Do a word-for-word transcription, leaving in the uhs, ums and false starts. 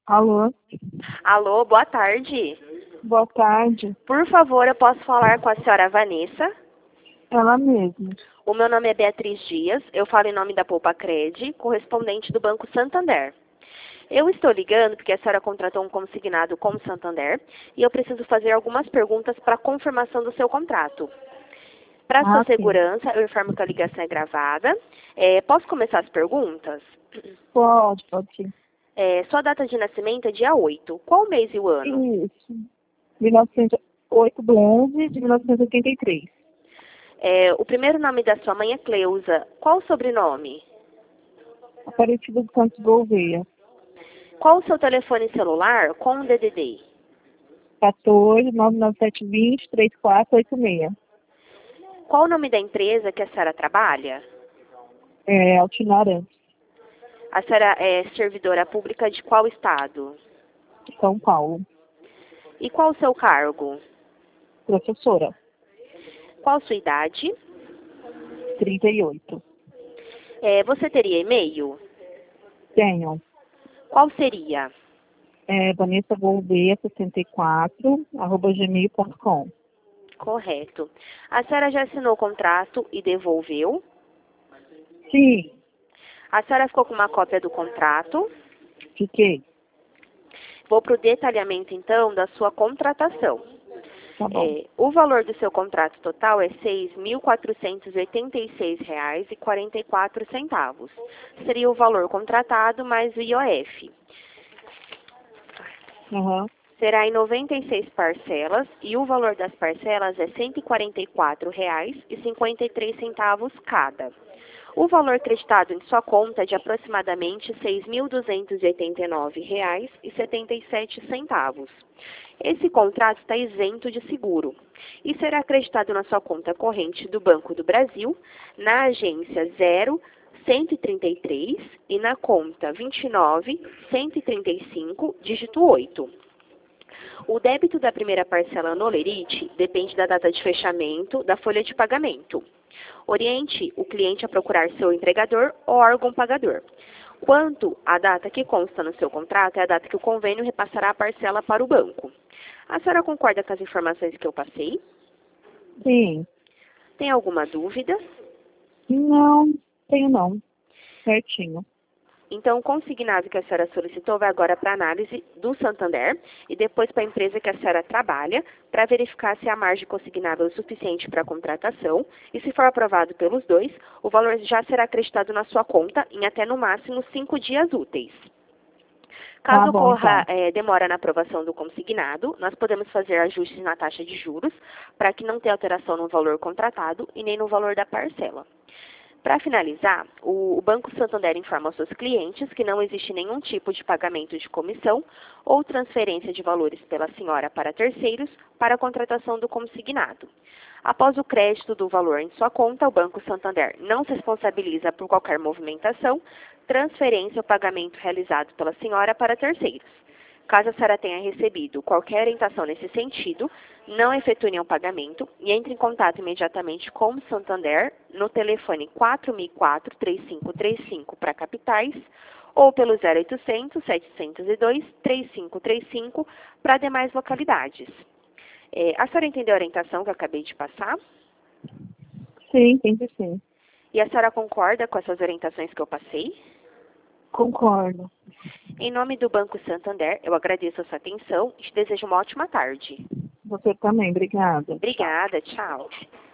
Alô? Alô, boa tarde. Boa tarde. Por favor, eu posso falar com a senhora Vanessa? Ela mesma. O meu nome é Beatriz Dias, eu falo em nome da Poupa Cred, correspondente do Banco Santander. Eu estou ligando porque a senhora contratou um consignado com o Santander e eu preciso fazer algumas perguntas para confirmação do seu contrato. Para Ah, sua sim. segurança, eu informo que a ligação é gravada. É, posso começar as perguntas? Pode, pode sim. É, sua data de nascimento é dia oito. Qual o mês e o ano? Isso. mil novecentos e oito do onze de mil novecentos e oitenta e três. É, o primeiro nome da sua mãe é Cleusa. Qual o sobrenome? Aparecida do Santos Gouveia. Qual o seu telefone celular com o D D D? quatorze, nove nove sete, vinte, trinta e quatro, oitenta e seis. Qual o nome da empresa que a senhora trabalha? É, Altino Arantes, A senhora é servidora pública de qual estado? São Paulo. E qual o seu cargo? Professora, Qual sua idade? trinta e oito. É, você teria e-mail? Tenho. Qual seria? É, Vanessa Gouveia, sessenta e quatro, arroba gmail ponto com. Correto. A senhora já assinou o contrato e devolveu? Sim, A senhora ficou com uma cópia do contrato? fiquei. Vou para o detalhamento, então, da sua contratação. Tá bom. É, o valor do seu contrato total é seis mil quatrocentos e oitenta e seis reais e quarenta e quatro centavos. Seria o valor contratado mais o I O F. Aham. Será em noventa e seis parcelas e o valor das parcelas é cento e quarenta e quatro reais e cinquenta e três centavos cada. O valor creditado em sua conta é de aproximadamente seis mil duzentos e oitenta e nove reais e setenta e sete centavos. Esse contrato está isento de seguro e será acreditado na sua conta corrente do Banco do Brasil, na agência zero cento e trinta e três e na conta vinte e nove cento e trinta e cinco, dígito oito. O débito da primeira parcela no Lerite depende da data de fechamento da folha de pagamento. Oriente o cliente a procurar seu empregador ou órgão pagador. Quanto à data que consta no seu contrato, é a data que o convênio repassará a parcela para o banco. A senhora concorda com as informações que eu passei? Sim. Tem alguma dúvida? Não, tenho não. Certinho. Então, o consignado que a senhora solicitou vai agora para análise do Santander e depois para a empresa que a senhora trabalha, para verificar se a margem consignável é suficiente para a contratação e, se for aprovado pelos dois, o valor já será acreditado na sua conta em até no máximo cinco dias úteis. Caso Tá bom, ocorra então. é, demora na aprovação do consignado, nós podemos fazer ajustes na taxa de juros para que não tenha alteração no valor contratado e nem no valor da parcela. Para finalizar, o Banco Santander informa aos seus clientes que não existe nenhum tipo de pagamento de comissão ou transferência de valores pela senhora para terceiros para a contratação do consignado. Após o crédito do valor em sua conta, o Banco Santander não se responsabiliza por qualquer movimentação, transferência ou pagamento realizado pela senhora para terceiros. Caso a senhora tenha recebido qualquer orientação nesse sentido, não efetue nenhum pagamento e entre em contato imediatamente com o Santander no telefone quatro mil e quatro, três cinco três cinco para capitais ou pelo zero oitocentos, setecentos e dois, trinta e cinco trinta e cinco para demais localidades. É, a senhora entendeu a orientação que eu acabei de passar? Sim, entendi sim. E a senhora concorda com essas orientações que eu passei? Concordo. Em nome do Banco Santander, eu agradeço a sua atenção e te desejo uma ótima tarde. Você também, obrigada. Tchau. Obrigada, tchau.